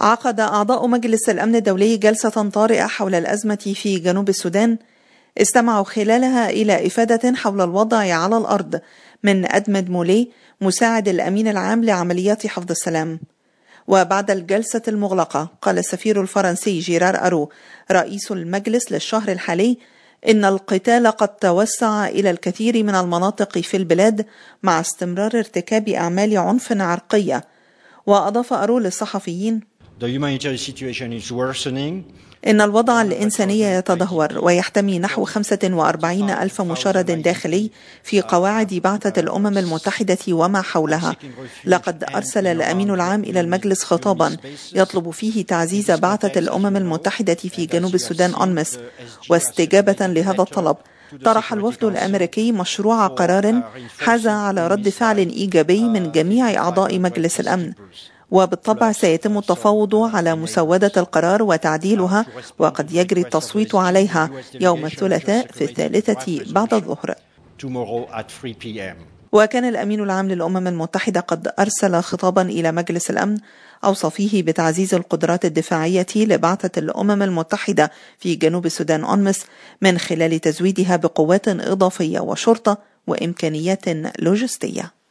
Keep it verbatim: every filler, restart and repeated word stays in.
عقد أعضاء مجلس الأمن الدولي جلسة طارئة حول الأزمة في جنوب السودان، استمعوا خلالها إلى إفادة حول الوضع على الأرض من أدمد مولي مساعد الأمين العام لعمليات حفظ السلام. وبعد الجلسة المغلقة قال السفير الفرنسي جيرار أرو رئيس المجلس للشهر الحالي إن القتال قد توسع إلى الكثير من المناطق في البلاد مع استمرار ارتكاب أعمال عنف عرقية. وأضاف أرو للصحفيين: إن الوضع الإنساني يتدهور ويحتمي نحو خمسة وأربعين ألف مشرد داخلي في قواعد بعثة الأمم المتحدة وما حولها. لقد أرسل الأمين العام إلى المجلس خطابا يطلب فيه تعزيز بعثة الأمم المتحدة في جنوب السودان أونمس. واستجابة لهذا الطلب طرح الوفد الأمريكي مشروع قرار حاز على رد فعل إيجابي من جميع أعضاء مجلس الأمن، وبالطبع سيتم التفاوض على مسودة القرار وتعديلها، وقد يجري التصويت عليها يوم الثلاثاء في الثالثة بعد الظهر. وكان الأمين العام للأمم المتحدة قد أرسل خطابا إلى مجلس الأمن أوصى فيه بتعزيز القدرات الدفاعية لبعثة الأمم المتحدة في جنوب السودان أونمس من خلال تزويدها بقوات إضافية وشرطة وإمكانيات لوجستية.